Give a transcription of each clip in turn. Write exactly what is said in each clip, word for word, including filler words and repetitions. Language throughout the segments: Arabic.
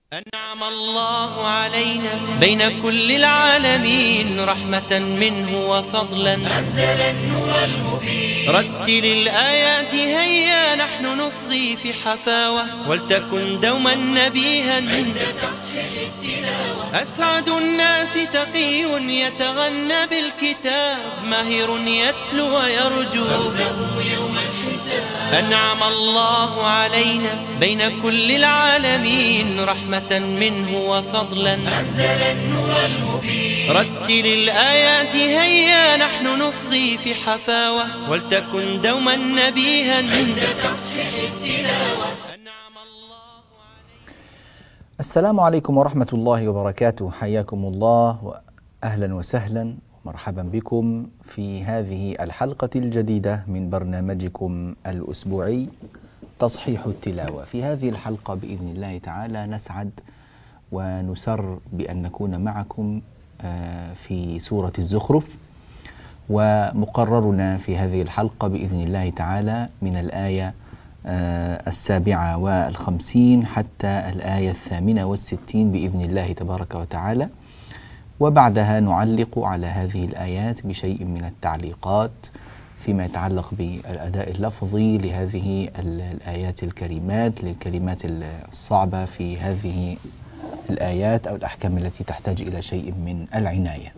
أنعم الله علينا بين كل العالمين رحمة منه وفضلا، أنزل النور المبين. رتل الآيات هيا نحن نصغي في حفاوة، ولتكن دوما نبيها عند تصحيح التلاوة. أسعد الناس تقي يتغنى بالكتاب، ماهر يتلو ويرجو يوم الحساب. أنعم الله علينا بين كل العالمين رحمة منه وفضلا، أنزل النور المبين. رتل الآيات هيا نحن نصغي في حفاوة، ولتكن دوما نبيها عند تصحيح التلاوة. أنعم الله علينا. السلام عليكم ورحمة الله وبركاته، حياكم الله وأهلا وسهلا ومرحبا بكم في هذه الحلقة الجديدة من برنامجكم الأسبوعي تصحيح التلاوة. في هذه الحلقة بإذن الله تعالى نسعد ونسر بأن نكون معكم في سورة الزخرف، ومقررنا في هذه الحلقة بإذن الله تعالى من الآية السابعة والخمسين حتى الآية الثامنة والستين بإذن الله تبارك وتعالى، وبعدها نعلق على هذه الآيات بشيء من التعليقات فيما يتعلق بالأداء اللفظي لهذه الآيات الكريمات، للكلمات الصعبة في هذه الآيات أو الأحكام التي تحتاج إلى شيء من العناية.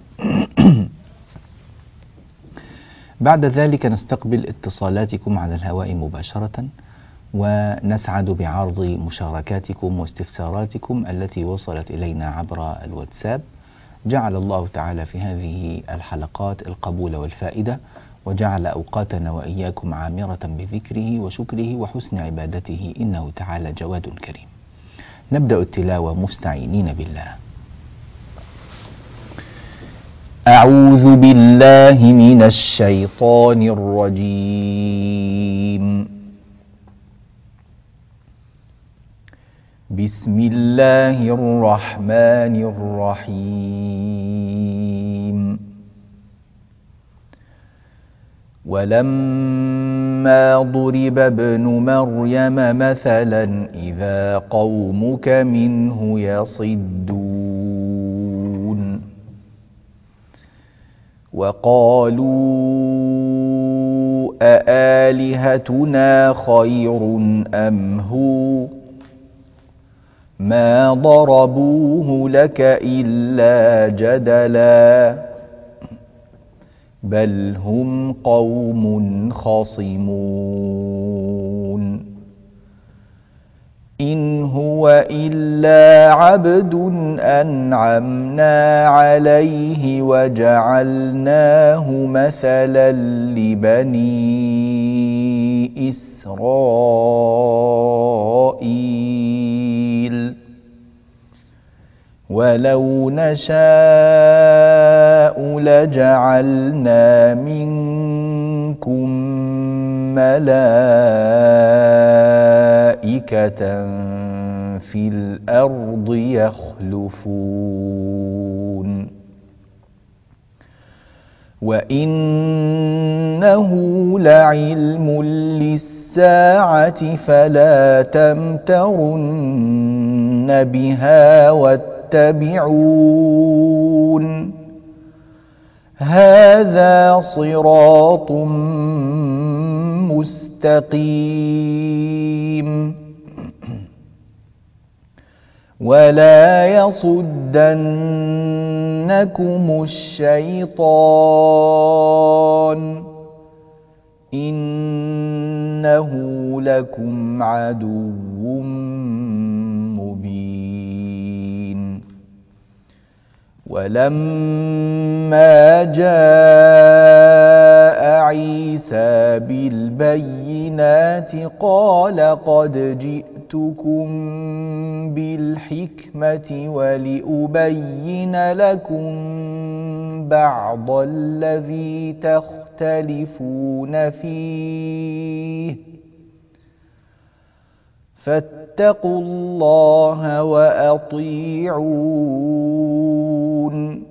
بعد ذلك نستقبل اتصالاتكم على الهواء مباشرة، ونسعد بعرض مشاركاتكم واستفساراتكم التي وصلت إلينا عبر الواتساب. جعل الله تعالى في هذه الحلقات القبول والفائدة، وجعل أوقاتنا وإياكم عامرة بذكره وشكره وحسن عبادته، إنه تعالى جواد كريم. نبدأ التلاوة مستعينين بالله. أعوذ بالله من الشيطان الرجيم. بسم الله الرحمن الرحيم. ولما ضرب ابن مريم مثلا إذا قومك منه يصدون وقالوا أآلهتنا خير أم هو ما ضربوه لك إلا جدلا بل هم قوم خصمون. إن هو إلا عبد أنعمنا عليه وجعلناه مثلا لبني إسرائيل ولو نشاء لجعلنا منكم ملائكة في الأرض يخلفون وإنه لعلم للساعة فلا تمترن بها واتبعون هذا صراط مستقيم ولا يصدنكم الشيطان إنه لكم عدو مبين. ولما جاء عيسى بالبينات قال قد جئتكم بالحكمة ولأبين لكم بعض الذي تختلفون فيه فاتقوا الله وأطيعون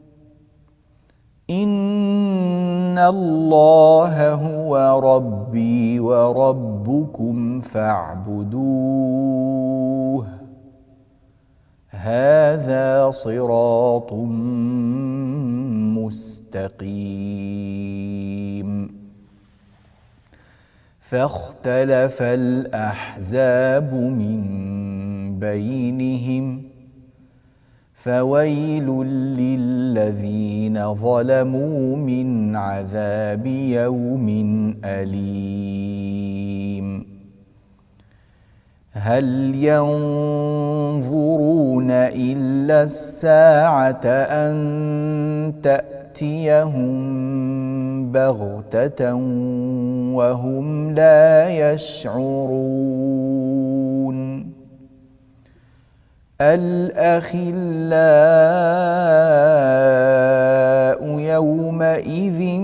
إن الله هو ربي وربكم فاعبدوه هذا صراط مستقيم. فاختلف الأحزاب من بينهم فويل للذين ظلموا من عذاب يوم أليم. هل ينظرون إلا الساعة أن تأتيهم بغتة وهم لا يشعرون. الأخلاء يومئذ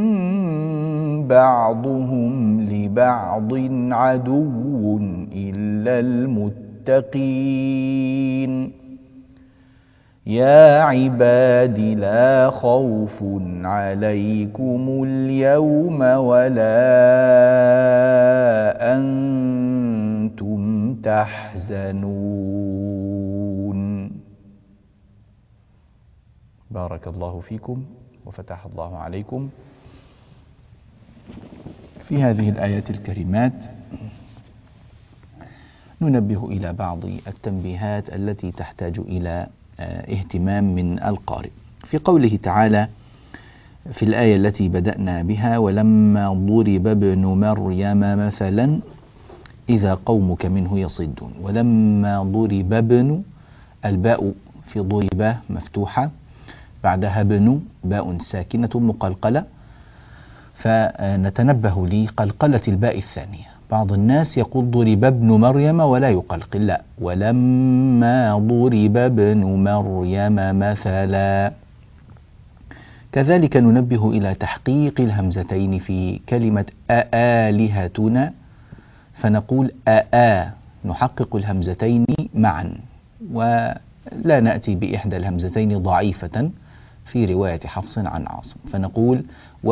بعضهم لبعض عدو إلا المتقين. يا عباد لا خوف عليكم اليوم ولا أنتم تحزنون. بارك الله فيكم وفتح الله عليكم. في هذه الآيات الكريمات ننبه إلى بعض التنبيهات التي تحتاج إلى اهتمام من القارئ. في قوله تعالى في الآية التي بدأنا بها: ولما ضرب ابن مريم مثلا إذا قومك منه يصدون. ولما ضرب ابن، الباء في ضرب مفتوحة، بعدها ابن باء ساكنة مقلقلة، فنتنبه لقلقلة الباء الثانية. بعض الناس يقول ضرب ابن مريم ولا يقلقل، لا، ولما ضرب ابن مريم مثلا. كذلك ننبه إلى تحقيق الهمزتين في كلمة آلهتنا، فنقول آآ، نحقق الهمزتين معا، ولا نأتي بإحدى الهمزتين ضعيفة في رواية حفص عن عاصم، فنقول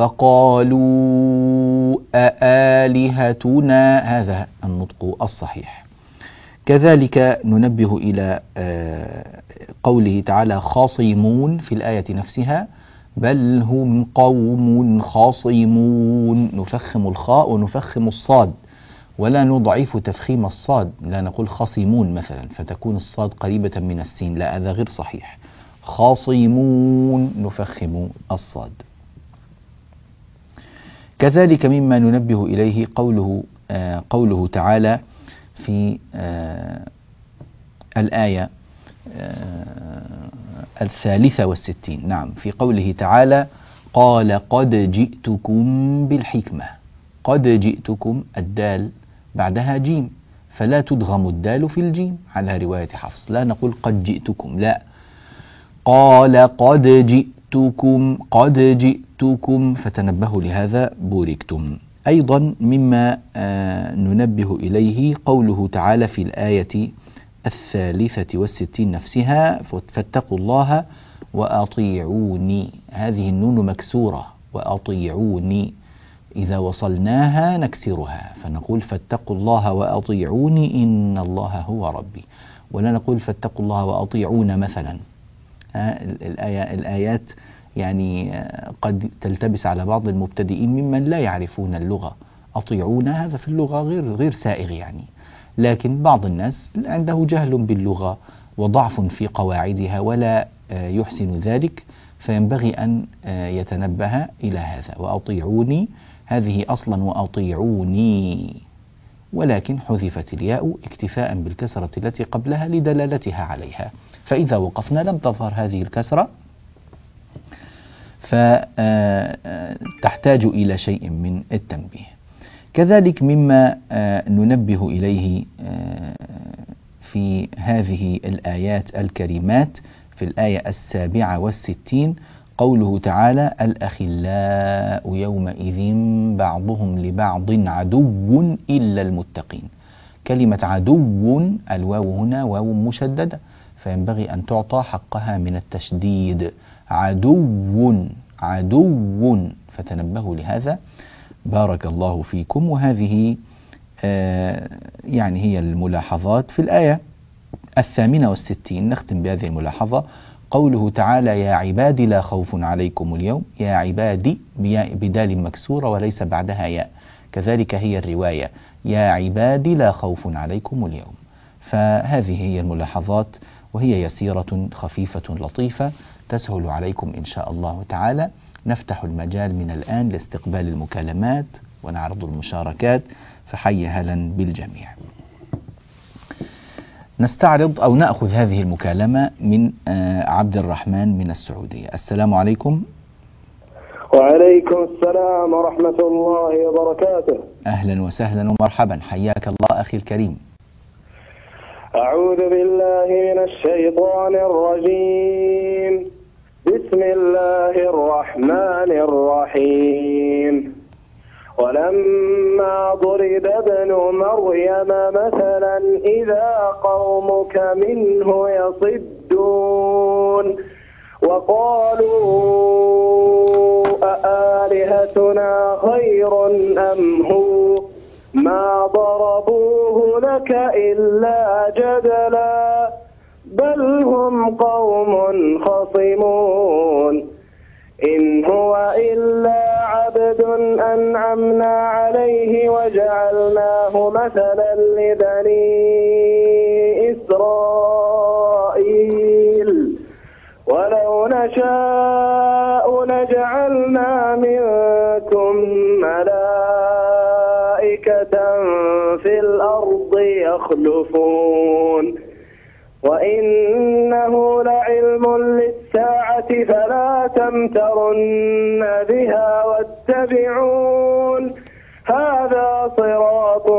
وقالوا أآلهتنا، هذا النطق الصحيح. كذلك ننبه إلى قوله تعالى خاصمون في الآية نفسها: بل هم قوم خاصمون. نفخم الخاء ونفخم الصاد، ولا نضعف تفخيم الصاد، لا نقول خصمون مثلا فتكون الصاد قريبة من السين، لا، هذا غير صحيح. خاصمون نفخم الصاد. كذلك مما ننبه إليه قوله آه قوله تعالى في آه الآية آه الثالثة والستين، نعم، في قوله تعالى: قال قد جئتكم بالحكمة. قد جئتكم، الدال بعدها جيم، فلا تدغم الدال في الجيم على رواية حفص، لا نقول قد جئتكم، لا، قال قد جئتكم، قد جئتكم، فتنبهوا لهذا بوركتم. أيضا مما آه ننبه إليه قوله تعالى في الآية الثالثة والستين نفسها: فاتقوا الله وأطيعوني. هذه النون مكسورة، وأطيعوني، إذا وصلناها نكسرها، فنقول فاتقوا الله وأطيعوني إن الله هو ربي، ولا نقول فاتقوا الله وأطيعون مثلا. الآية الآيات يعني قد تلتبس على بعض المبتدئين ممن لا يعرفون اللغة. أطيعون هذا في اللغة غير غير سائغ يعني، لكن بعض الناس عنده جهل باللغة وضعف في قواعدها ولا يحسن ذلك، فينبغي أن يتنبه إلى هذا. وأطيعوني هذه أصلا وأطيعوني، ولكن حذفت الياء اكتفاء بالكسرة التي قبلها لدلالتها عليها، فإذا وقفنا لم تظهر هذه الكسرة، فتحتاج إلى شيء من التنبيه. كذلك مما ننبه إليه في هذه الآيات الكريمات في الآية السابعة والستين قوله تعالى: الأخلاء يومئذ بعضهم لبعض عدو إلا المتقين. كلمة عدو، الواو هنا واو مشددة، فينبغي أن تعطى حقها من التشديد. عدو عدو، فتنبهوا لهذا. بارك الله فيكم. وهذه آه يعني هي الملاحظات في الآية الثامنة والستين نختم بهذه الملاحظة. قوله تعالى يا عبادي لا خوف عليكم اليوم، يا عبادي بدال مكسورة وليس بعدها ياء، كذلك هي الرواية يا عبادي لا خوف عليكم اليوم. فهذه هي الملاحظات، وهي يسيرة خفيفة لطيفة تسهل عليكم إن شاء الله تعالى. نفتح المجال من الآن لاستقبال المكالمات ونعرض المشاركات، فحي هلا بالجميع. نستعرض أو نأخذ هذه المكالمة من عبد الرحمن من السعودية. السلام عليكم. وعليكم السلام ورحمة الله وبركاته. أهلا وسهلا ومرحبا، حياك الله أخي الكريم. أعوذ بالله من الشيطان الرجيم. بسم الله الرحمن الرحيم. ولما ضرب ابن مريم مثلا إذا قومك منه يصدون وقالوا أآلهتنا خير أم هو ما ضربوه لك إلا جدلا بل هم قوم خصمون إن هو إلا عبد أنعمنا عليه وجعلناه مثلا لبني إسرائيل ولو نشاء لجعلنا منكم ملائكة في الأرض يخلفون وإنه لعلم للساعة فلا تمترن بها واتبعون هذا صراط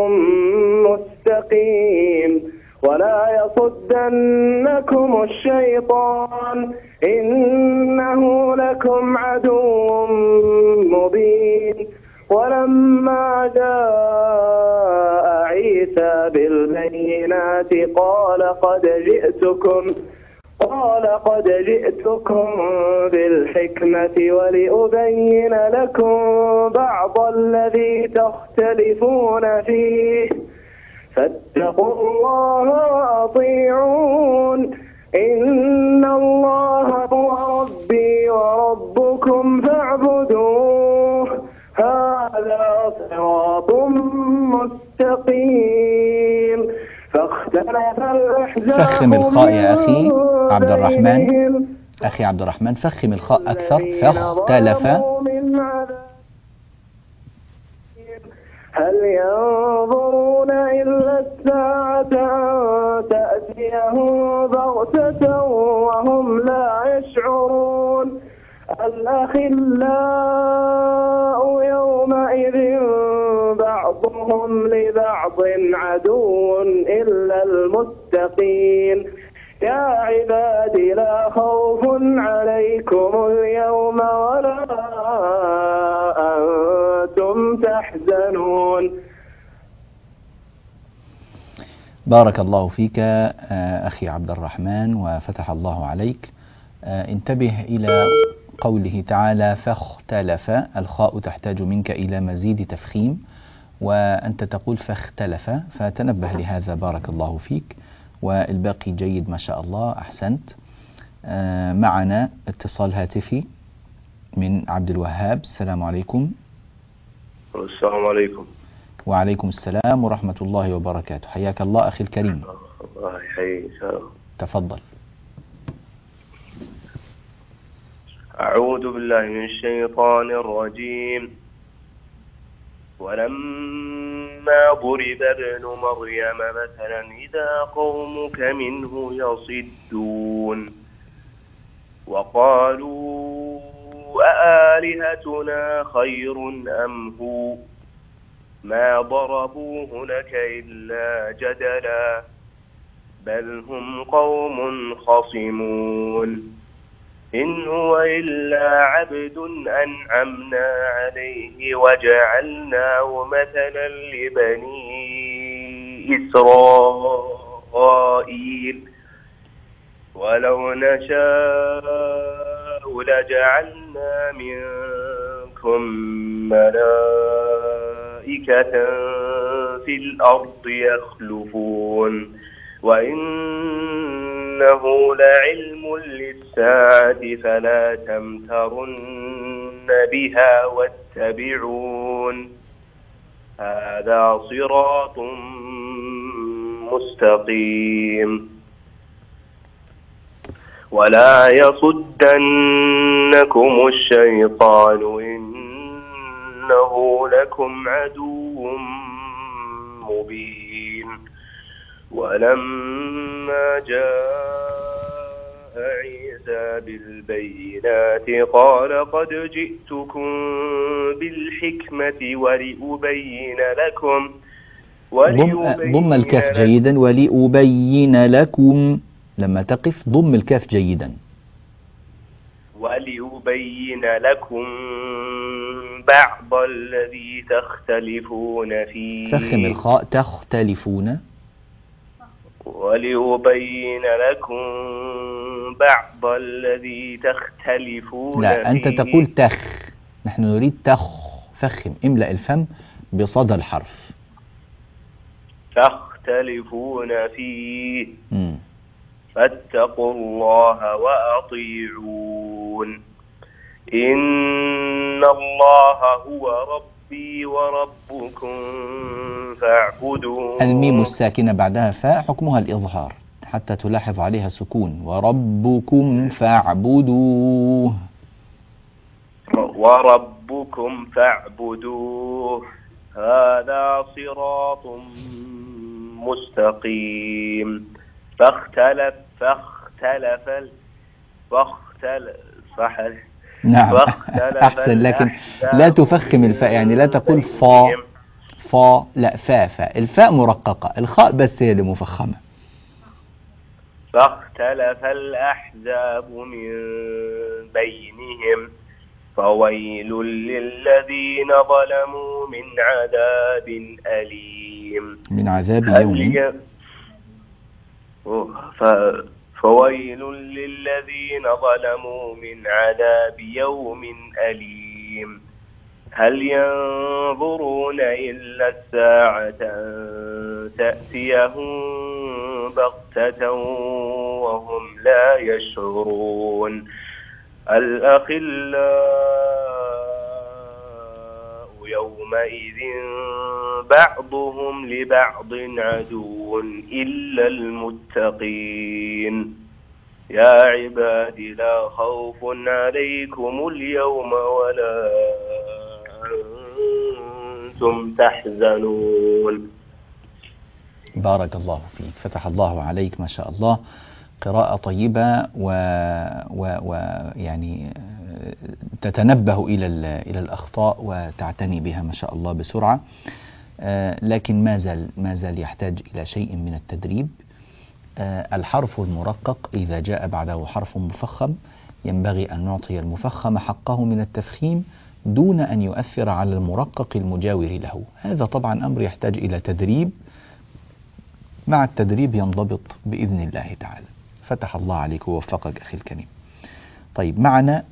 مستقيم ولا يصدنكم الشيطان إنه لكم عدو مبين. ولما جاء عيسى بالبينات قال قد جئتكم قال قد جئتكم بالحكمة ولأبين لكم بعض الذي تختلفون فيه فاتقوا الله وأطيعون إن الله هو ربي وربكم فاعبدوه هذا صراط مستقيم. فاختلف الأحزاب فخم الخاء يا أخي عبد الرحمن، أخي عبد الرحمن فخم الخاء أكثر. فاختلف. هل ينظرون إلا الساعة أن تأتيهم بغتة وهم لا يشعرون الأخلاء يومئذ بعضهم لبعض عدو إلا المتقين يا عبادي لا خوف عليكم اليوم ولا أنتم تحزنون. بارك الله فيك أخي عبد الرحمن وفتح الله عليك. انتبه إلى قوله تعالى فاختلف، الخاء تحتاج منك إلى مزيد تفخيم وأنت تقول فاختلف، فتنبه لهذا بارك الله فيك. والباقي جيد ما شاء الله، أحسنت. معنا اتصال هاتفي من عبد الوهاب. السلام عليكم. السلام عليكم. وعليكم السلام ورحمة الله وبركاته، حياك الله أخي الكريم. الله يحييك. تفضل. أعوذ بالله من الشيطان الرجيم. ولما ضرب ابن مريم مثلا إذا قومك منه يصدون وقالوا أآلهتنا خير أم هو ما ضربوه لك إلا جدلا بل هم قوم خصمون إن هو إلا عبد أنعمنا عليه وجعلناه مثلا لبني إسرائيل ولو نشاء لجعلنا منكم ملائكة في الأرض يخلفون وإنه لعلم للساعة فلا تمترن بها واتبعون هذا صراط مستقيم ولا يصدنكم الشيطان إنه لكم عدو مبين ولما جاء عيسى بالبينات قال قد جئتكم بالحكمة ولأبين لكم ضم, ضم الكاف جيدا ولأبين لكم لما تقف ضم الكاف جيدا ولأبين لكم بعض الذي تختلفون فيه فخم الخاء تختلفون ولأبين لكم بعض الذي تختلفون لا فيه. أنت تقول تخ، نحن نريد تخ، فخم، املأ الفم بصدى الحرف. تختلفون فيه م. فاتقوا الله وأطيعون إن الله هو ربي وربكم فاعبدون. الميم الساكنة بعدها فاء حكمها الإظهار حتى تلاحظ عليها سكون وربكم فاعبدوه وربكم فاعبدوه هذا صراط مستقيم فاختلف فاختلف فاختلف صح نعم أحسن، لكن لا تفخم الفاء، يعني لا تقول فا فا لا فا فا، الفاء مرققة، الخاء بس هي اللي مفخمة. فاختلف الأحزاب من بينهم فويل للذين ظلموا من عذاب أليم من عذاب يوم ف... فويل للذين ظلموا من عذاب يوم أليم هل ينظرون إلا الساعة تأتيهم بغتة وهم لا يشعرون الأخلاء يومئذ بعضهم لبعض عدو إلا المتقين يا عباد لا خوف عليكم اليوم ولا أنتم تحزنون. بارك الله فيك، فتح الله عليك، ما شاء الله، قراءة طيبة ويعني تتنبه إلى إلى الأخطاء وتعتني بها ما شاء الله بسرعة، لكن ما زال ما زال يحتاج إلى شيء من التدريب. الحرف المرقق إذا جاء بعده حرف مفخم ينبغي أن نعطي المفخم حقه من التفخيم دون أن يؤثر على المرقق المجاور له. هذا طبعا أمر يحتاج إلى تدريب، مع التدريب ينضبط بإذن الله تعالى. فتح الله عليك ووفقك أخي الكريم. طيب، معنا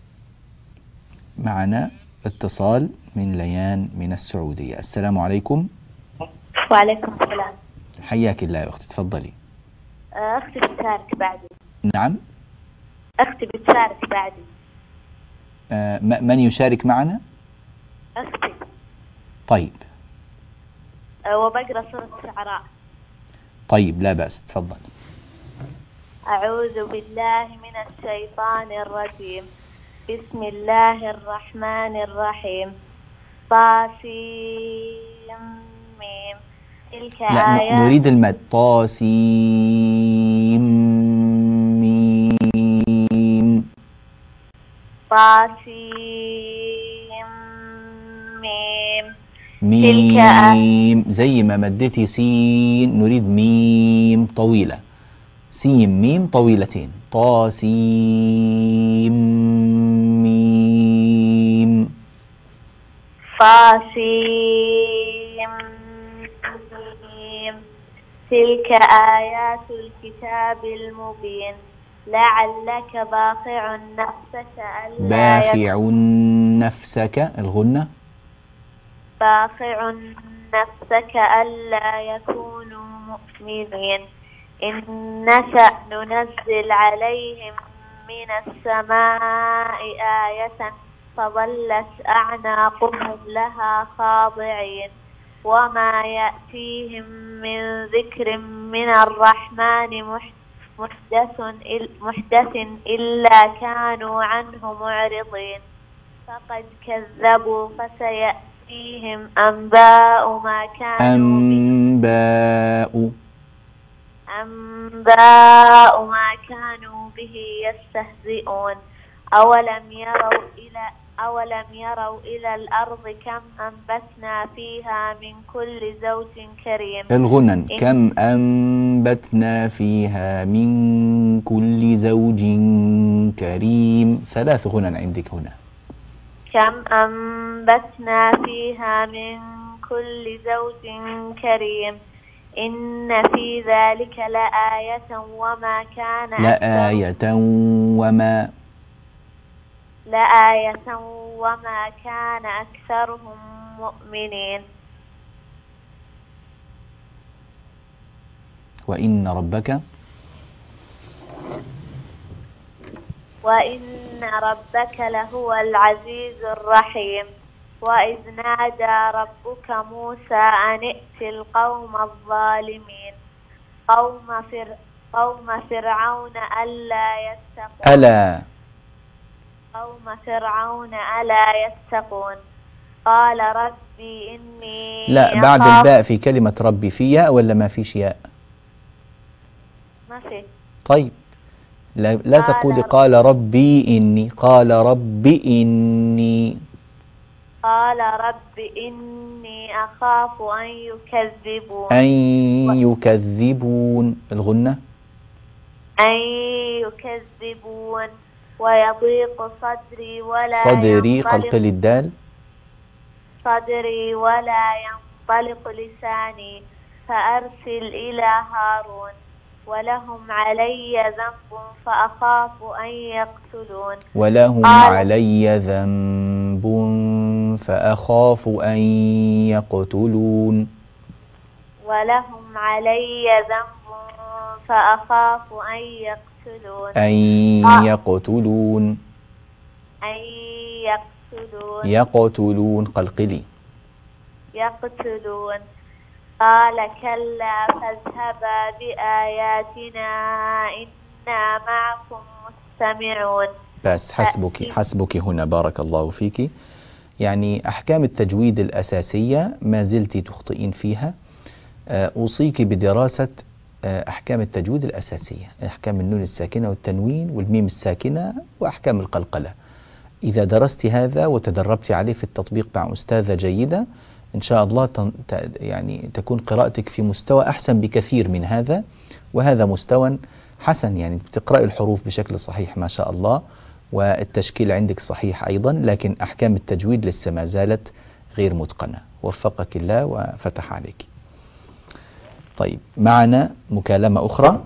معنا اتصال من ليان من السعودية. السلام عليكم. وعليكم السلام. حياك الله يا أختي، تفضلي. أختي بتشارك بعدي. نعم، أختي بتشارك بعدي. آه من يشارك معنا؟ أختي. طيب. أه وبقرأ سورة الشعراء. طيب، لا بأس، تفضل. أعوذ بالله من الشيطان الرجيم. بسم الله الرحمن الرحيم. طاسيم ميم. تلك آيات. نريد المد. طاسيم ميم. طاسيم ميم. ميم زي ما مدتي سين نريد ميم طويلة، سين ميم طويلتين. طاسيم ميم. طاسيم ميم. تلك آيات الكتاب المبين لعلك باخع نفسك ألا باخع نفسك الغنة. باخع نفسك ألا يكونوا مؤمنين إن نشأ ننزل عليهم من السماء آية فظلت أعناقهم لها خاضعين وما يأتيهم من ذكر من الرحمن محدث محدث إلا كانوا عنه معرضين فقد كذبوا فسيأتيهم أنباء ما كانوا أنباء أنباء ما كانوا به يستهزئون أولم يروا إلى أولم يروا إلى الأرض كم أنبتنا فيها من كل زوج كريم. الغنن كم أنبتنا فيها من كل زوج كريم، ثلاث غنن عندك هنا. كم أنبتنا فيها من كل زوج كريم إن في ذلك لآية وما كان لآية وما لآية وما كان أكثرهم مؤمنين وإن ربك وإن ربك لهو العزيز الرحيم وإذ نادى ربك موسى أن ائت القوم الظالمين قوم فر قوم فرعون ألا يتقون ألا قوم فرعون ألا يتقون قال ربي إني لا بعد الباء في كلمة ربي في ياء ولا ما فيش ياء؟ ما في. طيب لا, لا تقولي قال ربي إني، قال ربي إني قال رب إني أخاف أن يكذبون أن يكذبون الغنة أن يكذبون ويضيق صدري ولا صدري قلقل الدال صدري ولا ينطلق لساني فأرسل إلى هارون ولهم علي ذنب فأخاف أن يقتلون ولهم علي ذنب فأخاف أن يقتلون ولهم علي ذنب فأخاف أن يقتلون أن يقتلون أن يقتلون يقتلون قلقلي يقتلون قال كلا فاذهبا بآياتنا إنا معكم مستمعون. بس حسبك حسبك هنا بارك الله فيك. يعني أحكام التجويد الأساسية ما زلت تخطئين فيها. أوصيك بدراسة أحكام التجويد الأساسية، أحكام النون الساكنة والتنوين والميم الساكنة وأحكام القلقلة. إذا درست هذا وتدربت عليه في التطبيق مع أستاذة جيدة إن شاء الله يعني تكون قراءتك في مستوى أحسن بكثير من هذا، وهذا مستوى حسن، يعني بتقرأ الحروف بشكل صحيح ما شاء الله، والتشكيل عندك صحيح أيضا، لكن أحكام التجويد لسه ما زالت غير متقنة. وفقك الله وفتح عليك. طيب معنا مكالمة أخرى.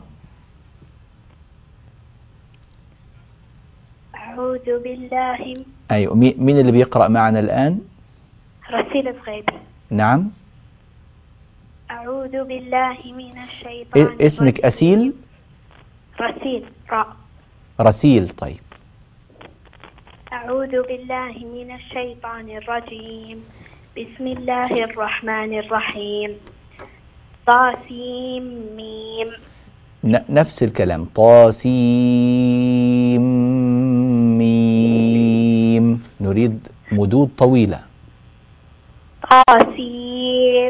أعوذ بالله. أيوة، مين اللي بيقرأ معنا الآن؟ رسيل الغيبي. نعم. أعوذ بالله من الشيطان الرجيم. اسمك أسيل؟ رسيل راء. رسيل. طيب. أعوذ بالله من الشيطان الرجيم. بسم الله الرحمن الرحيم. طاسيم ميم. نفس الكلام. طاسيم ميم. نريد مدود طويلة. طاسيم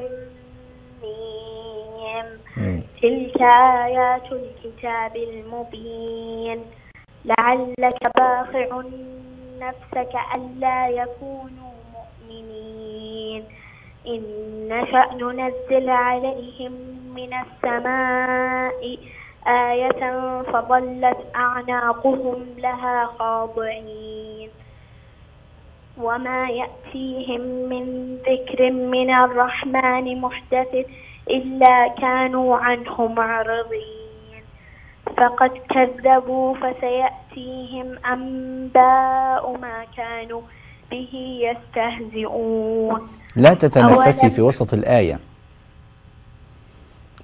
ميم. تلك آيات الكتاب المبين. لعلك باخع نفسك ألا يكونوا مؤمنين. إن نشأ ننزل عليهم من السماء آية فظلت أعناقهم لها خاضعين وما يأتيهم من ذكر من الرحمن محدث إلا كانوا عنه معرضين فقد كذبوا فسيأتيهم أنباء ما كانوا به يستهزئون. لا تتنفسي في وسط الآية.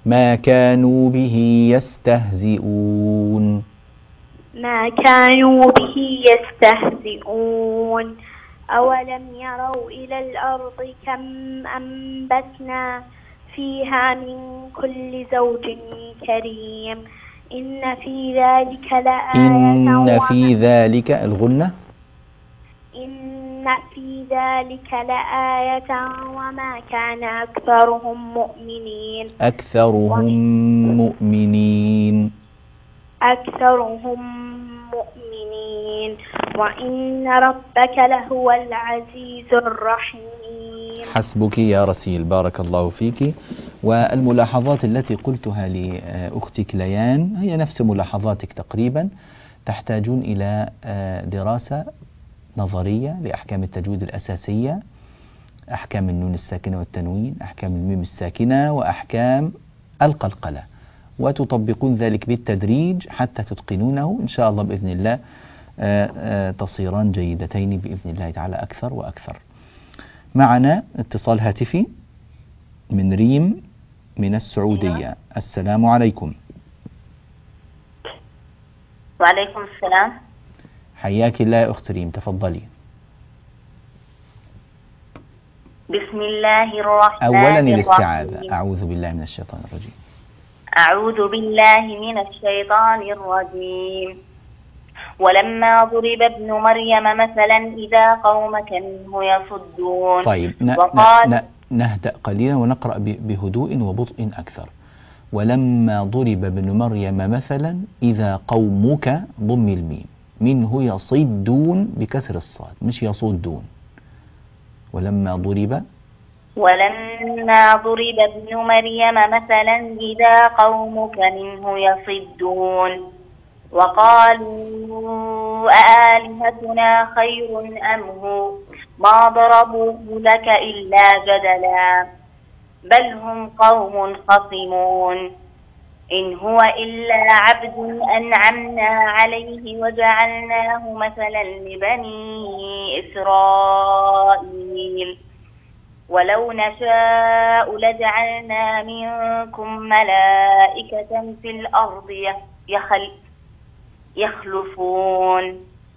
ما كانوا به يستهزئون. ما كانوا به يستهزئون. أولم يروا إلى الأرض كم أنبتنا فيها من كل زوج كريم إن في ذلك لآية إن في ذلك الغنة إن في ذلك لآية وما كان أكثرهم مؤمنين أكثرهم مؤمنين أكثرهم مؤمنين وإن ربك لهو العزيز الرحيم. حسبك يا رسيل، بارك الله فيك. والملاحظات التي قلتها لأختك ليان هي نفس ملاحظاتك تقريبا. تحتاجون إلى دراسة نظرية لأحكام التجويد الأساسية، أحكام النون الساكنة والتنوين، أحكام الميم الساكنة، وأحكام القلقلة، وتطبقون ذلك بالتدريج حتى تتقنونه إن شاء الله بإذن الله. تصيران جيدتين بإذن الله تعالى أكثر وأكثر. معنا اتصال هاتفي من ريم من السعودية. السلام عليكم. وعليكم السلام. حياك الله يا أخت ريم، تفضلي. بسم الله الرحمن الرحيم. أولا الاستعاذة، أعوذ بالله من الشيطان الرجيم. أعوذ بالله من الشيطان الرجيم. ولما ضرب ابن مريم مثلا إذا قومك منه يصدون. طيب ن- وقال ن- نهدأ قليلا ونقرأ بهدوء وبطء أكثر. ولما ضرب ابن مريم مثلا إذا قومك ضم الميم منه يصدون بكسر الصاد مش يصدون. ولما ضرب ولما ضرب ابن مريم مثلا إذا قومك منه يصدون. وقالوا أآلهتنا خير أم هو ما ضربوه لك إلا جدلا بل هم قوم خصمون. إن هو إلا عبد أنعمنا عليه وجعلناه مثلا لبني إسرائيل ولو نشاء لجعلنا منكم ملائكة في الأرض يخل يخلفون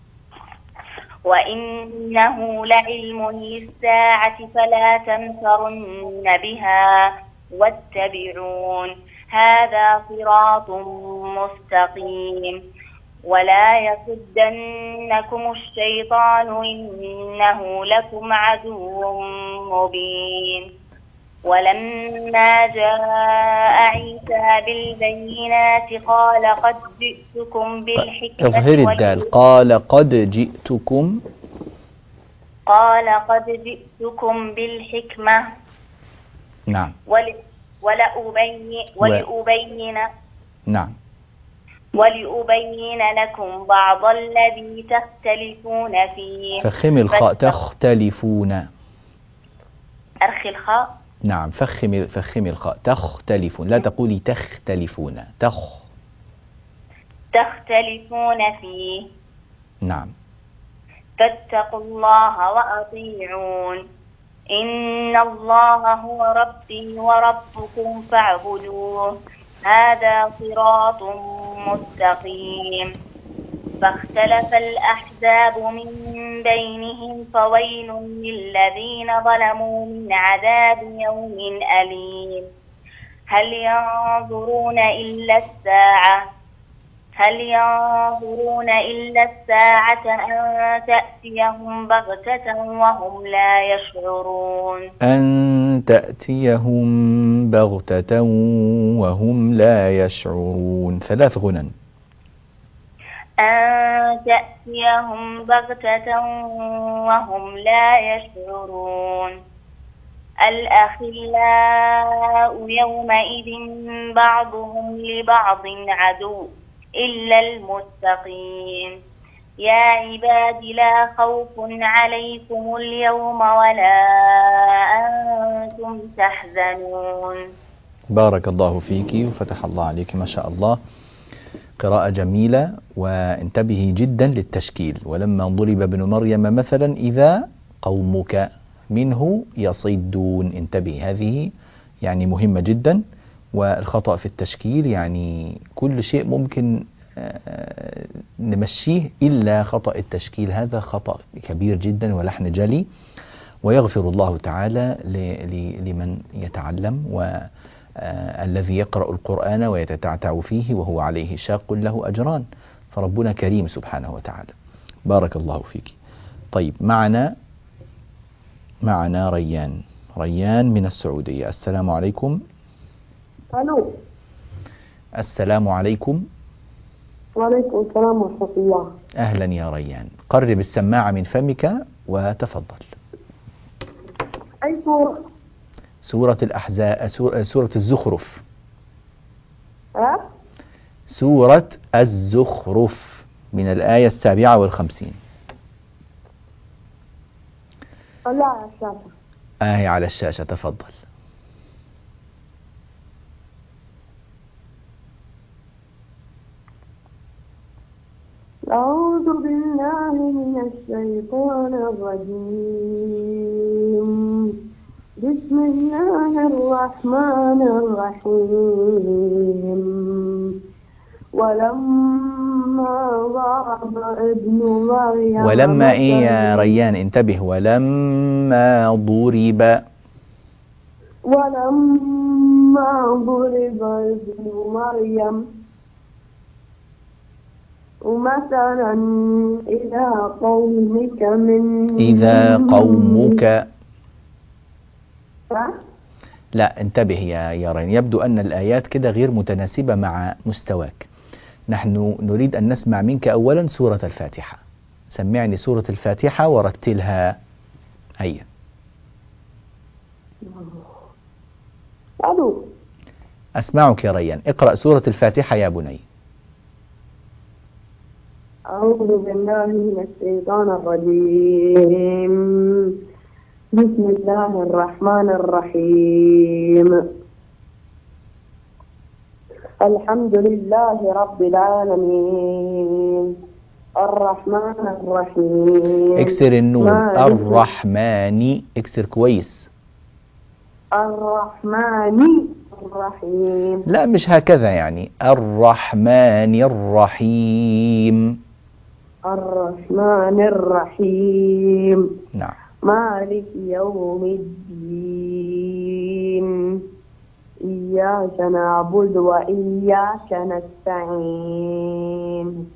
وإنه لعلم للساعة فلا تمترن بها واتبعون هذا صراط مستقيم ولا يصدنكم الشيطان إنه لكم عدو مبين. ولما جاء عيسى بالبينات قال قد جئتكم بالحكمة اظهر الدال. قال قد جئتكم قال قد جئتكم بالحكمة نعم ول ولأبين ولأبين نعم ولأبين لكم بعض الذي تختلفون فيه. فخم الخاء تختلفون. أرخي الخاء. نعم فخم فخم الخاء تختلفون، لا تقولي تختلفون. تخ تختلفون فيه. نعم. فاتقوا الله وأطيعون إن الله هو ربي وربكم فاعبدوه هذا صراط مستقيم. فاختلف الأحزاب من بينهم فويل للذين ظلموا من عذاب يوم أليم. هل ينظرون إلا الساعة هل ينظرون إلا الساعة أن تأتيهم بغتة وهم لا يشعرون. أن تأتيهم بغتة وهم لا يشعرون. ثلاث غنن. أن تأتيهم بغتة وهم لا يشعرون. الأخلاء يومئذ بعضهم لبعض عدو إلا المتقين. يا عباد لا خوف عليكم اليوم ولا أنتم تحزنون. بارك الله فيك وفتح الله عليك، ما شاء الله، قراءة جميلة. وانتبهي جدا للتشكيل. ولما ضرب ابن مريم مثلا إذا قومك منه يصدون. انتبهي، هذه يعني مهمة جدا. والخطأ في التشكيل، يعني كل شيء ممكن آه، نمشيه إلا خطأ التشكيل، هذا خطأ كبير جدا ولحن جلي، ويغفر الله تعالى ل- ل- لمن يتعلم، والذي يقرأ القرآن ويتتعتع فيه وهو عليه شاق له أجران، فربنا كريم سبحانه وتعالى. بارك الله فيك. طيب، معنا معنا ريان ريان من السعودية. السلام عليكم. الو. السلام عليكم. وعليكم السلام ورحمة الله. أهلا يا ريان، قرب السماعة من فمك وتفضل. أي سورة؟ سورة الأحزاب، سورة الزخرف. ها؟ سورة الزخرف من الآية السابعة والخمسين. لا على الشاشة. آية على الشاشة، تفضل. أعوذ بالله من الشيطان الرجيم. بسم الله الرحمن الرحيم. ولما ضرب ابن مريم ولما إيه يا مثلاً- ريان؟ انتبه، ولما ضرب. ولما ضرب ابن مريم مثلا إذا قومك من إذا قومك. ها؟ لا، انتبه يا يا ريان، يبدو أن الآيات كده غير متناسبة مع مستواك. نحن نريد أن نسمع منك أولا سورة الفاتحة. سمعني سورة الفاتحة ورتلها. هيا. ألو. أسمعك يا ريان، اقرأ سورة الفاتحة يا بني. أعوذ بالله من الشيطان الرجيم. بسم الله الرحمن الرحيم. الحمد لله رب العالمين الرحمن الرحيم. اكسر النون. مالك- الرحمن، اكسر كويس. الرحمن الرحيم. لا، مش هكذا، يعني الرحمن الرحيم. الرحمن الرحيم. نعم. مالك يوم الدين. إياك نعبد وإياك نستعين.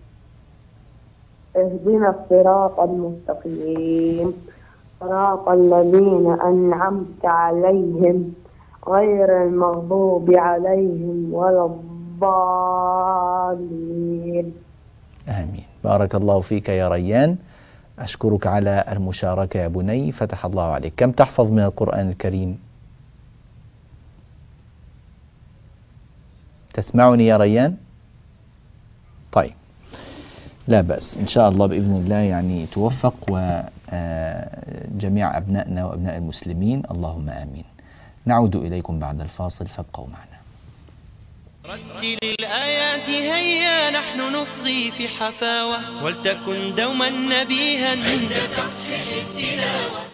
اهدنا الصراط المستقيم صراط الذين أنعمت عليهم غير المغضوب عليهم ولا الضالين. آمين. بارك الله فيك يا ريان، أشكرك على المشاركة يا بني، فتح الله عليك. كم تحفظ من القرآن الكريم؟ تسمعني يا ريان؟ طيب، لا بأس، إن شاء الله بإذن الله يعني توفق، وجميع أبنائنا وأبناء المسلمين، اللهم آمين. نعود إليكم بعد الفاصل، فابقوا معنا. رتل الآيات هيا نحن نصغي في حفاوة، ولتكن دوما نبيها عند تصحيح التلاوة.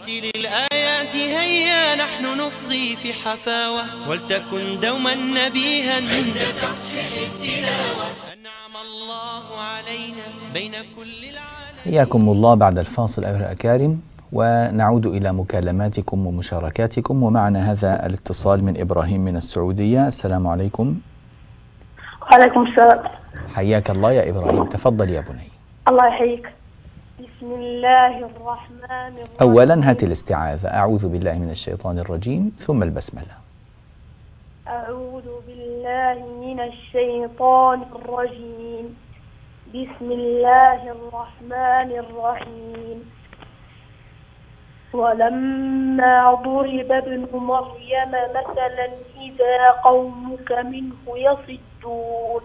رتل الآيات هيا نحن نصغي في حفاوة ولتكن دوما نبيها عند تصحيح التلاوة. أنعم الله علينا بين كل العالم. حياكم الله بعد الفاصل أيها الأكارم، ونعود إلى مكالماتكم ومشاركاتكم، ومعنا هذا الاتصال من إبراهيم من السعودية. السلام عليكم. وعليكم السلام. حياك الله يا إبراهيم، تفضل يا بني. الله يحييك. بسم الله الرحمن الرحيم. أولا هات الاستعاذة، أعوذ بالله من الشيطان الرجيم، ثم البسملة. أعوذ بالله من الشيطان الرجيم. بسم الله الرحمن الرحيم. ولما ضرب ابن مريم مثلا إذا قومك منه يصدون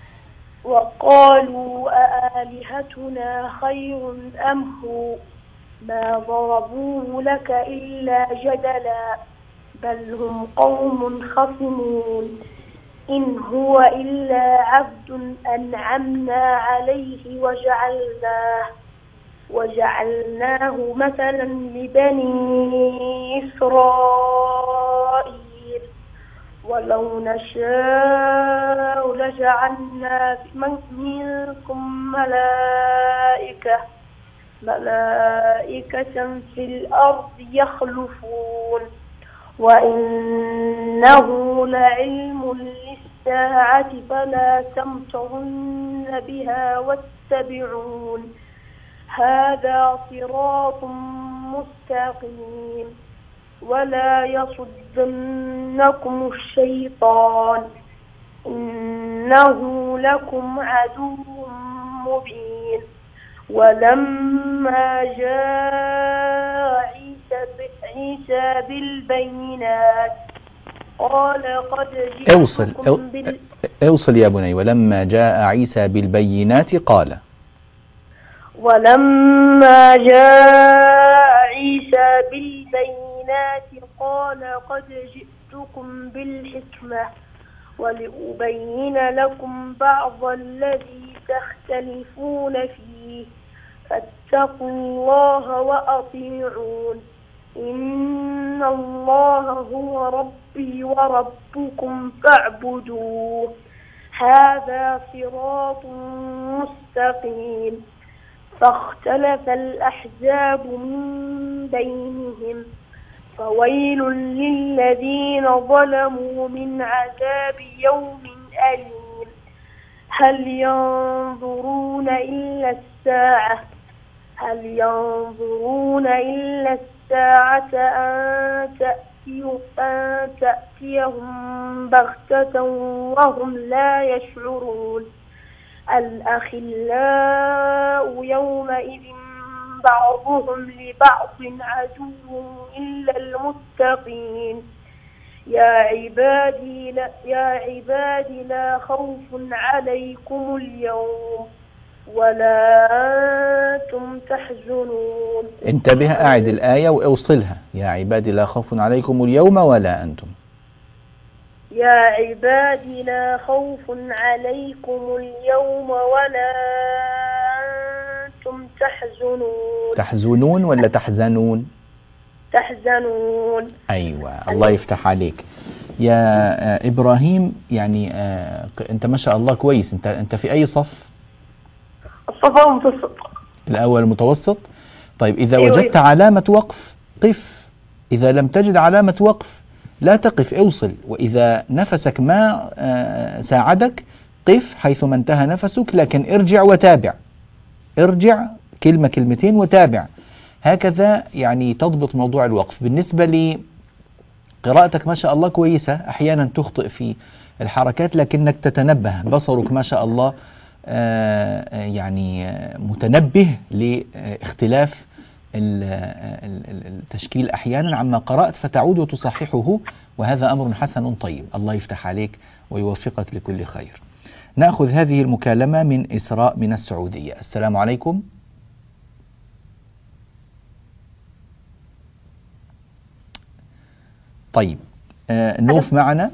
وقالوا أآلهتنا خير أم هو ما ضربوه لك إلا جدلا بل هم قوم خصمون إن هو إلا عبد أنعمنا عليه وجعلناه وجعلناه مثلا لبني إسرائيل ولو نشاء لجعلنا منكم ملائكة ملائكة في الأرض يخلفون وإنه لعلم للساعة فلا تمترن بها واتبعون هذا صراط مستقيم ولا يصدنكم الشيطان إنه لكم عدو مبين. ولما جاء عيسى بالبينات قال قد اوصل جئتكم بال... اوصل يا بني. ولما جاء عيسى بالبينات قال ولما جاء عيسى بالبينات قال قد جئتكم بالحكمة ولأبين لكم بعض الذي تختلفون فيه فاتقوا الله وأطيعون إن الله هو ربي وربكم فاعبدوه هذا صراط مستقيم. فاختلف الأحزاب من بينهم فويل للذين ظلموا من عذاب يوم أليم. هل ينظرون إلا الساعة هل ينظرون إلا الساعة أن تأتي أن تأتيهم بغتة وهم لا يشعرون. الأخلاء يومئذ بعضهم لبعض عدو إلا المتقين. يا عبادي لا, يا عبادي لا خوف عليكم اليوم ولا أنتم تحزنون. انتبه، أعد الآية وأوصلها. يا عبادي لا خوف عليكم اليوم ولا أنتم. يا عبادي لا خوف عليكم اليوم ولا أنتم تحزنون. تحزنون ولا تحزنون؟ تحزنون. أيوة، الله يفتح عليك يا إبراهيم. يعني أنت ما شاء الله كويس. أنت أنت في أي صف؟ الصف المتوسط. الأول المتوسط. طيب إذا أيوة. وجدت علامة وقف قف، إذا لم تجد علامة وقف لا تقف، اوصل. وإذا نفسك ما ساعدك قف حيثما انتهى نفسك، لكن ارجع وتابع. ارجع كلمة كلمتين وتابع. هكذا يعني تضبط موضوع الوقف. بالنسبة لقراءتك ما شاء الله كويسة، أحيانا تخطئ في الحركات لكنك تتنبه. بصرك ما شاء الله يعني متنبه لاختلاف التشكيل أحيانا عما قرأت فتعود وتصححه، وهذا أمر حسن طيب. الله يفتح عليك ويوفقك لكل خير. نأخذ هذه المكالمة من إسراء من السعودية. السلام عليكم. طيب آه نوف معنا.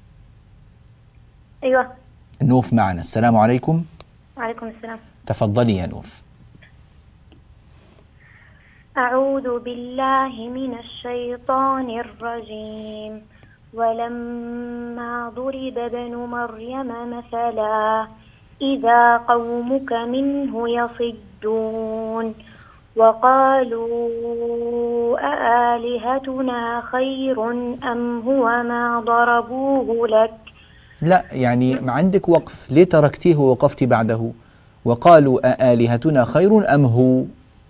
أيوة نوف معنا. السلام عليكم. وعليكم السلام. تفضلي يا نوف. أعوذ بالله من الشيطان الرجيم. ولما ضرب ابن مريم مثلا إذا قومك منه يصدون وقالوا أآلهتنا خير أم هو ما ضربوه لك. لا يعني ما عندك وقف، ليه تركتيه ووقفتي بعده؟ وقالوا أآلهتنا خير أم هو؟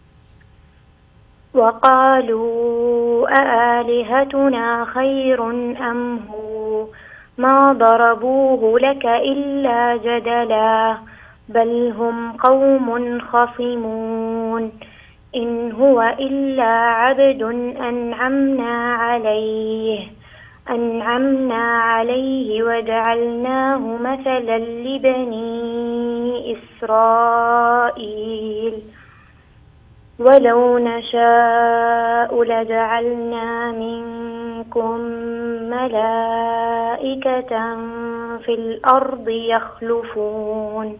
وقالوا أآلهتنا خير أم هو ما ضربوه لك إلا جدلا بل هم قوم خصمون. إن هو إلا عبد أنعمنا عليه أنعمنا عليه وجعلناه مثلا لبني إسرائيل ولو نشاء لجعلنا منكم ملائكة في الأرض يخلفون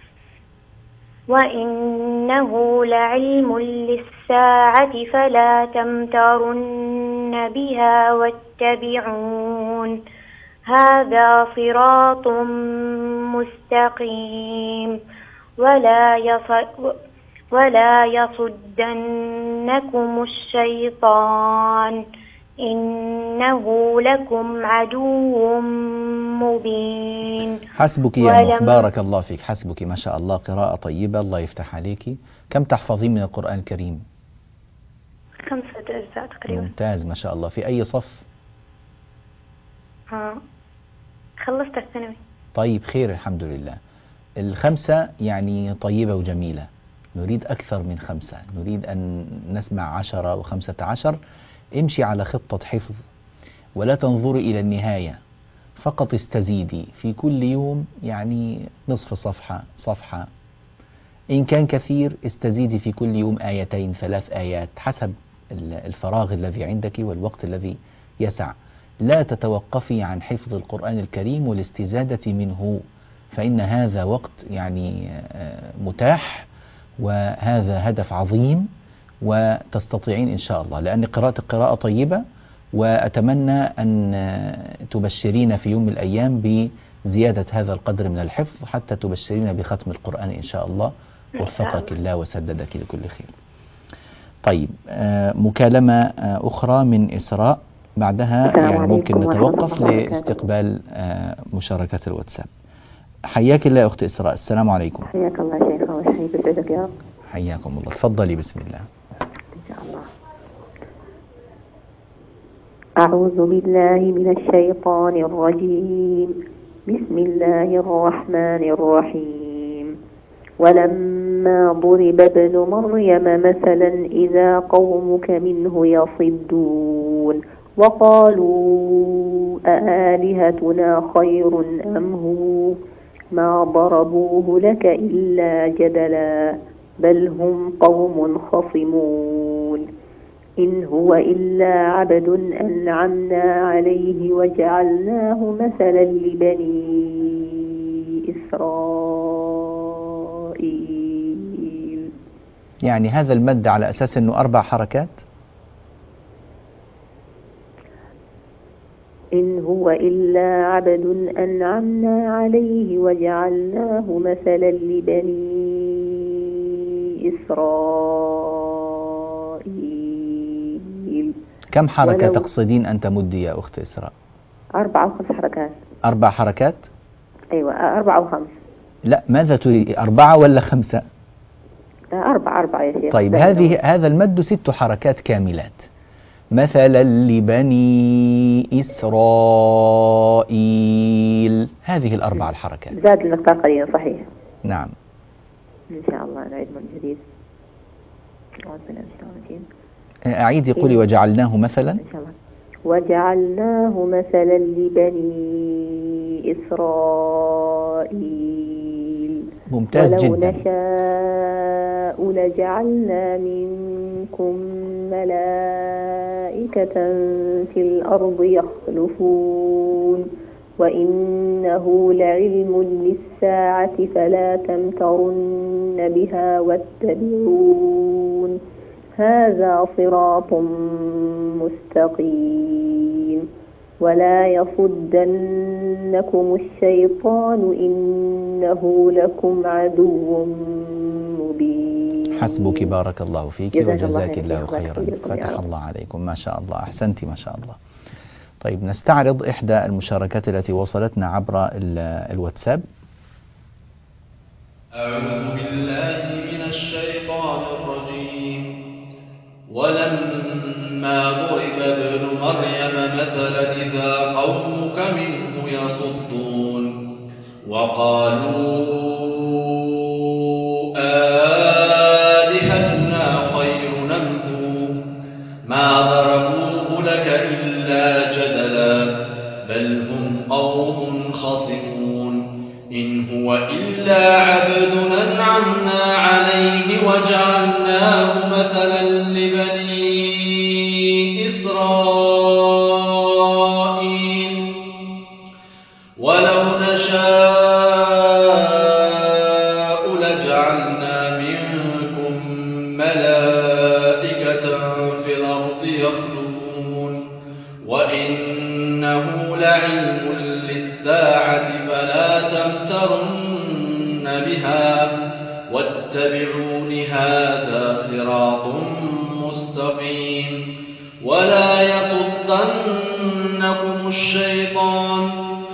وإنه لعلم للساعة فلا تمترن بها واتبعون هذا صراط مستقيم ولا يصد ولا يصدنكم الشيطان إنه لكم عدو مبين. حسبك يا نوح، بارك الله فيك، حسبك ما شاء الله، قراءة طيبة، الله يفتح عليك. كم تحفظين من القرآن الكريم؟ خمسة أجزاء تقريبا. ممتاز ما شاء الله. في أي صف؟ ها خلصت الثانوي. طيب خير الحمد لله. الخمسة يعني طيبة وجميلة، نريد أكثر من خمسة، نريد أن نسمع عشرة وخمسة عشر. امشي على خطة حفظ ولا تنظري إلى النهاية، فقط استزيدي في كل يوم يعني نصف صفحة صفحة، إن كان كثير استزيدي في كل يوم آيتين ثلاث آيات حسب الفراغ الذي عندك والوقت الذي يسع. لا تتوقفي عن حفظ القرآن الكريم والاستزادة منه، فإن هذا وقت يعني متاح، وهذا هدف عظيم وتستطيعين إن شاء الله، لأن قراءة قراءة طيبة، وأتمنى أن تبشرين في يوم من الأيام بزيادة هذا القدر من الحفظ حتى تبشرين بختم القرآن إن شاء الله. وفقك الله وسددك لكل خير. طيب آه مكالمة آه أخرى من إسراء، بعدها يعني ممكن نتوقف لاستقبال آه مشاركات الواتساب. حياك الله أخت إسراء، السلام عليكم. حياك الله شيخ وحياك بسعدك يا رب. حياكم الله، تفضلي بسم الله. إن شاء الله. أعوذ بالله من الشيطان الرجيم. بسم الله الرحمن الرحيم. ولما ضرب ابن مريم مثلا إذا قومك منه يصدون وقالوا أآلهتنا خير أم هو ما ضربوه لك إلا جدلا بل هم قوم خصمون. إن هو إلا عبد أنعمنا عليه وجعلناه مثلا لبني إسرائيل. يعني هذا المد على أساس أنه أربع حركات؟ إن هو إلا عبد أنعمنا عليه وجعلناه مثلا لبني إسرائيل. كم حركة تقصدين أن تمدي يا أخت إسراء؟ أربع وخمس حركات. أربع حركات؟ أيوة أربعة وخمس. لا ماذا تريد، أربعة ولا خمسة؟ أربعة أربعة يا شيخ. طيب هذه هذا المد ست حركات كاملات. مثلا لبني إسرائيل، هذه الأربع الحركات. زاد المقدار قليلا صحيح. نعم إن شاء الله نعيد من جديد. أعيد يقولي وجعلناه مثلا. إن شاء الله. وجعلناه مثلا لبني إسرائيل. ممتاز ولو جدا. نشاء لجعلنا منكم ملائكة في الأرض يخلفون وإنه لعلم للساعة فلا تمترن بها واتبعون هذا صراط مستقيم ولا يصدنكم الشيطان إنه لكم عدو مبين. حسبك، بارك الله فيك وجزاك الله خيرا، فتح الله عليكم، ما شاء الله، أحسنتي ما شاء الله. طيب نستعرض إحدى المشاركات التي وصلتنا عبر الواتساب. أعوذ بالله من الشيطان الرجيم. ولما ضرب ابن مريم مثلا إذا قومك منه يصدون وقالوا آلهتنا خير أم هو ما ضربوه لك إلا جدلا بل هم قوم خصمون إن هو إلا عبد أنعمنا عليه وجعلناه مثلا لبني إسرائيل ولو نشاء لجعلنا منكم ملائكة في الأرض يخلفون وإنه لعلم للساعة فلا تمترن بها واتبعون هذا صراط مستقيم ولا يصدنكم الشيطان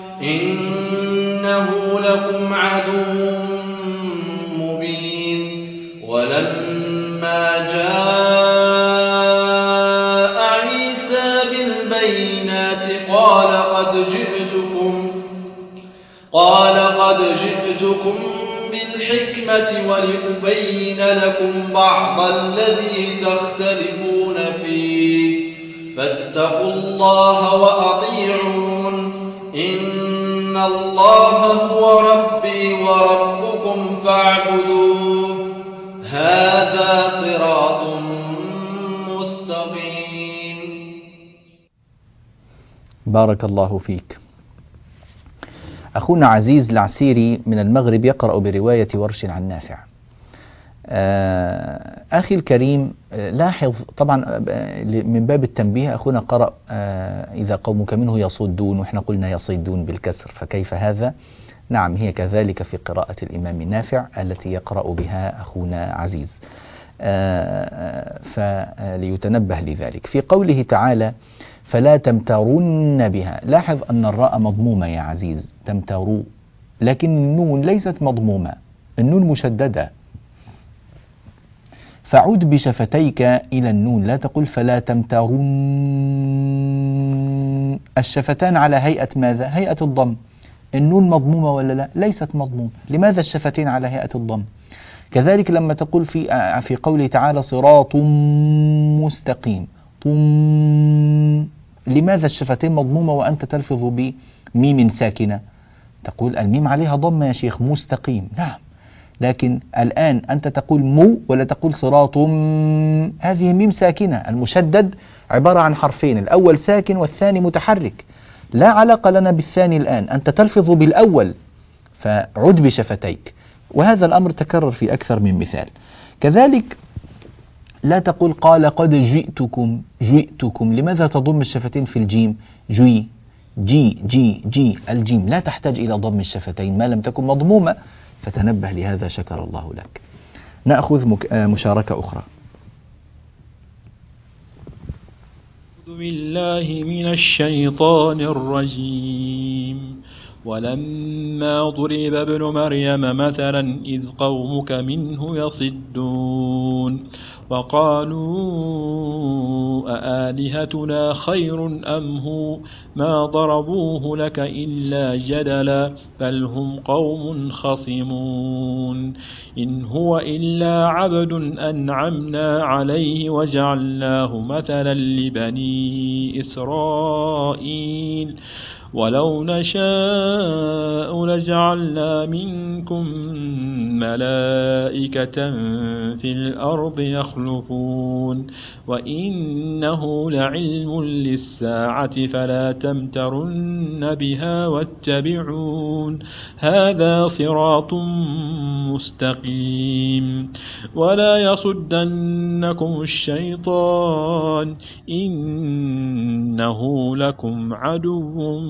إنه لكم عدو مبين. ولما جاء عيسى بالبينات قال قد جئتكم قال قد جئتكم بالحكمة ولأبين لكم بعض الذي تختلفون فيه فاتقوا الله وأطيعون إن الله هو ربي وربكم فاعبدوه هذا صراط مستقيم. بارك الله فيك. أخونا عزيز العسيري من المغرب يقرأ برواية ورش عن نافع. أخي الكريم لاحظ طبعا من باب التنبيه أخونا قرأ إذا قومك منه يصدون وإحنا قلنا يصيدون بالكسر فكيف هذا؟ نعم هي كذلك في قراءة الإمام نافع التي يقرأ بها أخونا عزيز فليتنبه لذلك. في قوله تعالى فلا تمترن بها لاحظ أن الراء مضمومة يا عزيز تمتروا لكن النون ليست مضمومة النون مشددة فعد بشفتيك إلى النون لا تقل فلا تمترن الشفتان على هيئة ماذا؟ هيئة الضم النون مضمومة ولا لا؟ ليست مضمومة لماذا الشفتين على هيئة الضم؟ كذلك لما تقول في في قوله تعالى صراط مستقيم طم لماذا الشفتين مضمومة وأنت تلفظ بميم ساكنة؟ تقول الميم عليها ضمة يا شيخ مستقيم نعم لكن الآن أنت تقول مو ولا تقول صراط هذه ميم ساكنة المشدد عبارة عن حرفين الأول ساكن والثاني متحرك لا علاقة لنا بالثاني الآن أنت تلفظ بالأول فعد بشفتيك وهذا الأمر تكرر في أكثر من مثال. كذلك لا تقول قال قد جئتكم جئتكم لماذا تضم الشفتين في الجيم جي جي جي جي الجيم لا تحتاج إلى ضم الشفتين ما لم تكن مضمومة فتنبه لهذا شكر الله لك. نأخذ مشاركة أخرى. أعوذ بالله من الشيطان الرجيم. ولما ضرب ابن مريم مثلا إذ قومك منه يصدون وقالوا أآلهتنا خير أم هو ما ضربوه لك إلا جدلا بل هم قوم خصمون إن هو إلا عبد أنعمنا عليه وجعلناه مثلا لبني إسرائيل ولو نشاء لجعلنا منكم ملائكة في الأرض يخلفون يخلفون وإنه لعلم للساعة فلا تمترن بها واتبعون هذا صراط مستقيم ولا يصدنكم الشيطان إنه لكم عدو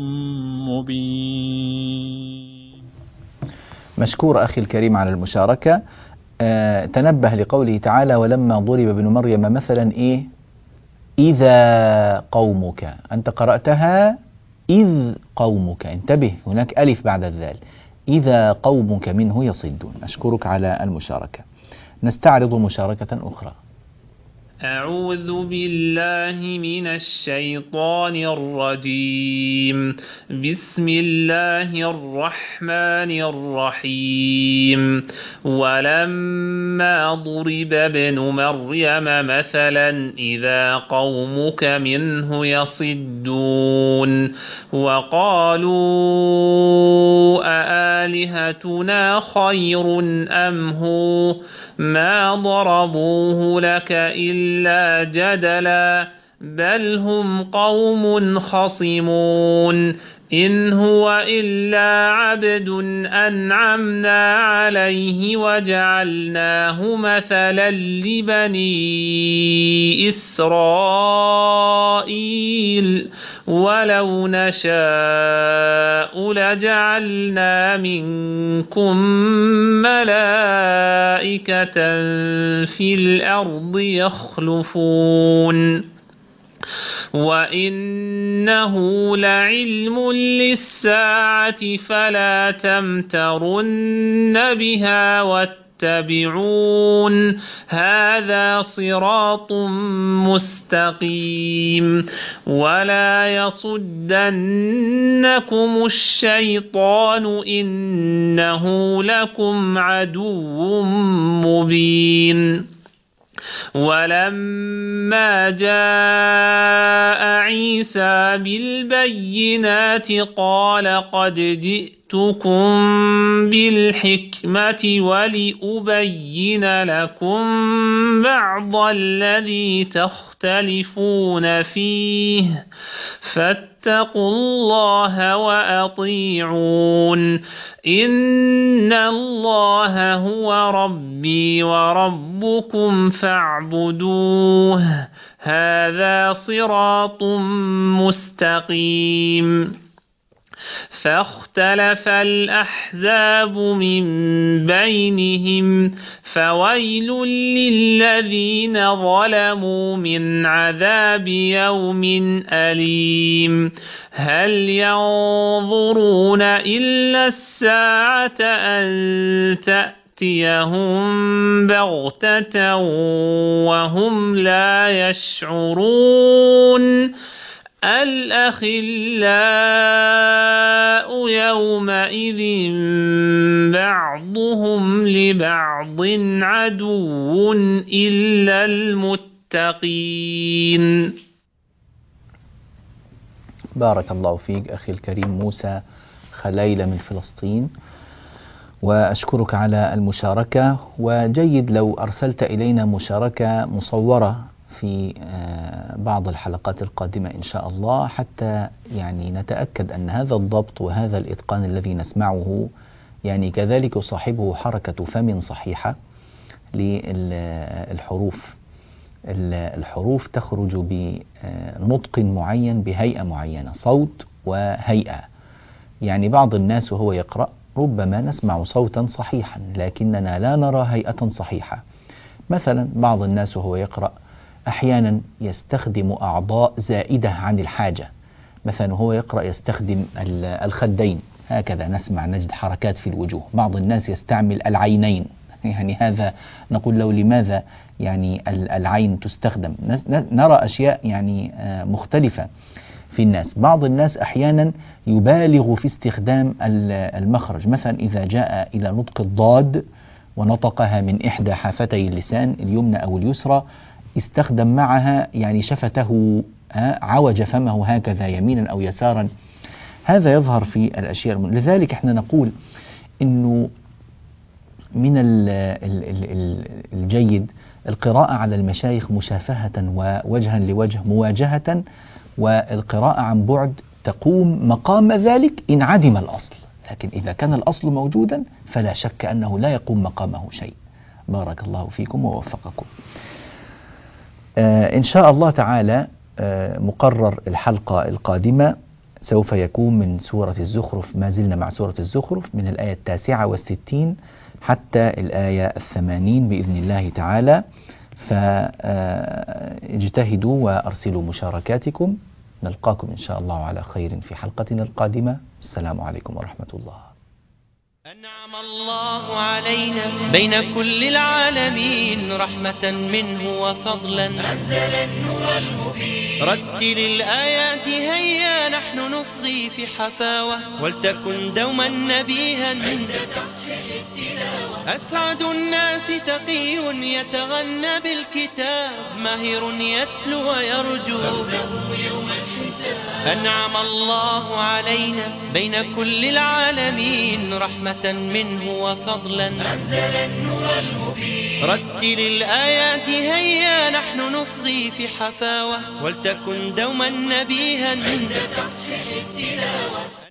مبين. مشكور أخي الكريم على المشاركة. آه تنبه لقوله تعالى ولما ضرب ابن مريم مثلا إيه إذا قومك، أنت قرأتها إذ قومك، انتبه هناك ألف بعد الذال، إذا قومك منه يصدون. أشكرك على المشاركة. نستعرض مشاركة أخرى. أعوذ بالله من الشيطان الرجيم. بسم الله الرحمن الرحيم. ولما ضرب ابن مريم مثلا إذا قومك منه يصدون وقالوا أآلهتنا خير أم هو ما ضربوه لك إلا جدلا بل هم قوم خصمون إن هو إلا عبد أنعمنا عليه وجعلناه مثلا لبني إسرائيل ولو نشاء لجعلنا منكم ملائكة في الأرض يخلفون وإنه لعلم للساعة فلا تمترن بها واتبعون هذا صراط مستقيم ولا يصدنكم الشيطان إنه لكم عدو مبين. ولما جاء عيسى بالبينات قال قد جئتكم بالحكمة ولأبين لكم بعض الذي تختلفون فيه فاتقوا الله وأطيعون إن الله هو ربي وربكم فاعبدوه هذا صراط مستقيم. فاختلف الأحزاب من بينهم فويل للذين ظلموا من عذاب يوم أليم. هل ينظرون إلا الساعة أن تأتيهم بغتة وهم لا يشعرون الأخلاء يومئذ بعضهم لبعض عدو إلا المتقين. بارك الله فيك أخي الكريم موسى خليل من فلسطين، وأشكرك على المشاركة. وجيد لو أرسلت إلينا مشاركة مصورة في بعض الحلقات القادمة إن شاء الله، حتى يعني نتأكد أن هذا الضبط وهذا الإتقان الذي نسمعه يعني كذلك يصاحبه حركة فم صحيحة للحروف. الحروف تخرج بنطق معين بهيئة معينة، صوت وهيئة. يعني بعض الناس وهو يقرأ ربما نسمع صوتا صحيحا لكننا لا نرى هيئة صحيحة. مثلا بعض الناس وهو يقرأ أحيانا يستخدم أعضاء زائدة عن الحاجة، مثلا هو يقرأ يستخدم الخدين، هكذا نسمع نجد حركات في الوجوه. بعض الناس يستعمل العينين، يعني هذا نقول له لماذا يعني العين تستخدم؟ نرى أشياء يعني مختلفة في الناس. بعض الناس أحيانا يبالغ في استخدام المخرج، مثلا إذا جاء إلى نطق الضاد ونطقها من إحدى حافتي اللسان اليمنى أو اليسرى استخدم معها يعني شفته، عوج فمه هكذا يمينا أو يسارا. هذا يظهر في الأشياء. لذلك احنا نقول إنه من الجيد القراءة على المشايخ مشافهة ووجها لوجه مواجهة، والقراءة عن بعد تقوم مقام ذلك إن عدم الأصل، لكن إذا كان الأصل موجودا فلا شك أنه لا يقوم مقامه شيء. بارك الله فيكم ووفقكم. آه إن شاء الله تعالى آه مقرر الحلقة القادمة سوف يكون من سورة الزخرف، ما زلنا مع سورة الزخرف من الآية التاسعة والستين حتى الآية الثمانين بإذن الله تعالى، فاجتهدوا وأرسلوا مشاركاتكم. نلقاكم إن شاء الله على خير في حلقتنا القادمة. السلام عليكم ورحمة الله. أنعم الله علينا بين كل العالمين رحمة منه وفضلا، أنزل النور المبين. رتل الآيات هيا نحن نصغي في حفاوة، ولتكن دوما نبيها عند تصحيح التلاوة. أسعد الناس تقي يتغنى بالكتاب، ماهر يتلو ويرجو يوم الحساب. أنعم الله علينا بين كل العالمين رحمة منه وفضلا، أنزل النور المبين. رتل الآيات هيا نحن نصغي في حفاوة، ولتكن دوما نبيها عند تصحيح التلاوة.